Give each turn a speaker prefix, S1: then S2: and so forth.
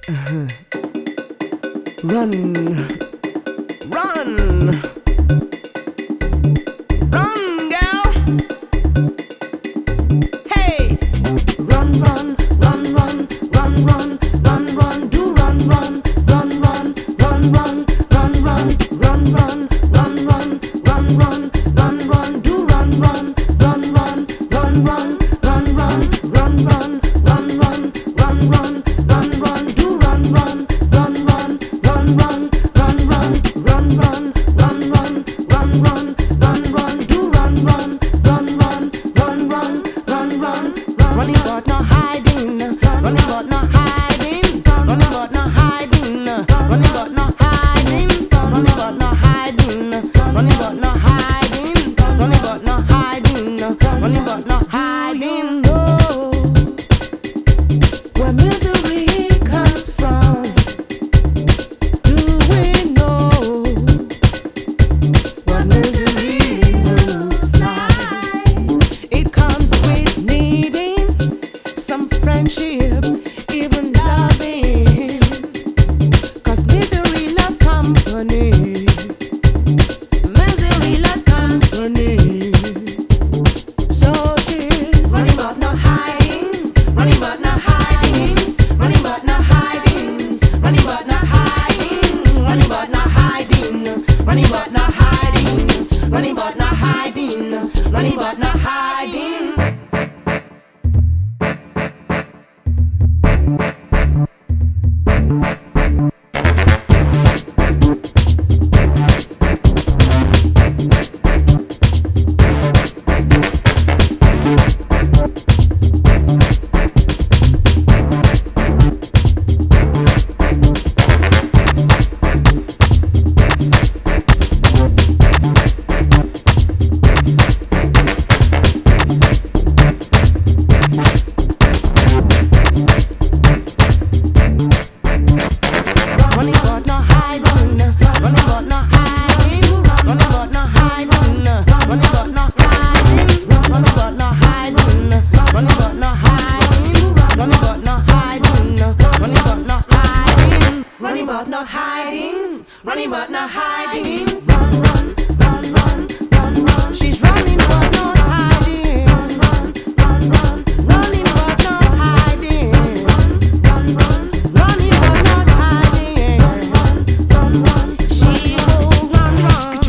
S1: Run, run, run, girl. Hey, run, run, run, run, run, run, run, run, do run, run, run, run, run, run, run, run, run, run, run, run, run, run, run, run, do run, run, run, run, run, run, run, run, run, run, run, run, run, run, run, run, do run, run, run, run, run, run, run, run, run, run, run, run, run, run, run, run, do run, run, run, run, run, run, run, run, running but not hiding, running but not hiding, running but not hiding, running but not hiding, running but not hiding, running but not hiding, running but not hiding, running but not hiding. Where misery comes from, do we know what misery looks like? It comes with needing some friendship, even loving, 'cause misery loves company. Misery loves company. So she's running but not hiding, running but not hiding, running but not hiding, running but not hiding, running but not hiding, running but not hiding, running but not hiding, running but not hiding. Running but not hiding, running but not hiding, running but not hiding, running but not hiding, running but not hiding, running but not hiding, running but not hiding, running but not hiding, running but not hiding, running but not hiding. Run, run, run, run, run, run. She's running but not hiding. Run, run, run, run, running but not hiding. Run, run, run, running but not hiding. Run, run, she will run, run.